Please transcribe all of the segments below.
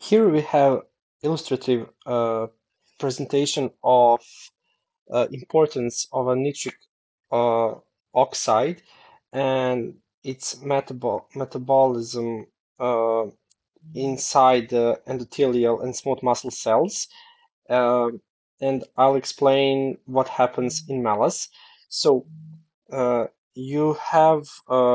Here we have illustrative presentation of importance of a nitric uh, oxide and its metabolism uh, inside the endothelial and smooth muscle cells. Um and I'll explain what happens in Malus. So you have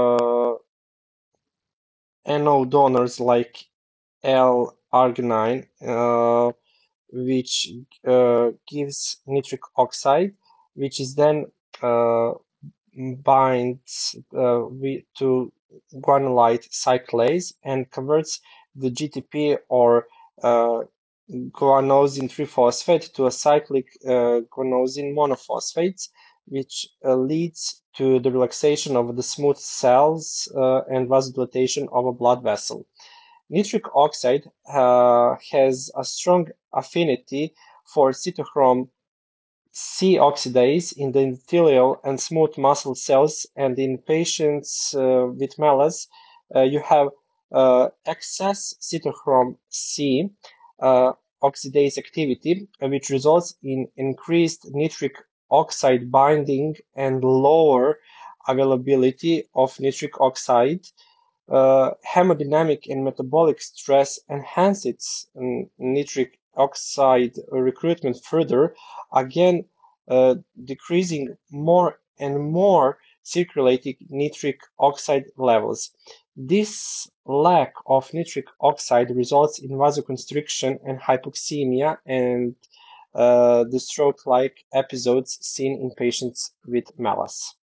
NO donors like L-arginine, which gives nitric oxide, which is then uh, binds to guanylate cyclase and converts the GTP or uh, guanosine triphosphate to a cyclic guanosine monophosphate, which leads to the relaxation of the smooth cells and vasodilatation of a blood vessel. Nitric oxide has a strong affinity for cytochrome C oxidase in the endothelial and smooth muscle cells, and in patients with MELAS, you have excess cytochrome C uh, oxidase activity, which results in increased nitric oxide binding and lower availability of nitric oxide. Hemodynamic and metabolic stress enhances nitric oxide recruitment further, again decreasing more and more circulating nitric oxide levels. This lack of nitric oxide results in vasoconstriction and hypoxemia and the stroke-like episodes seen in patients with MELAS.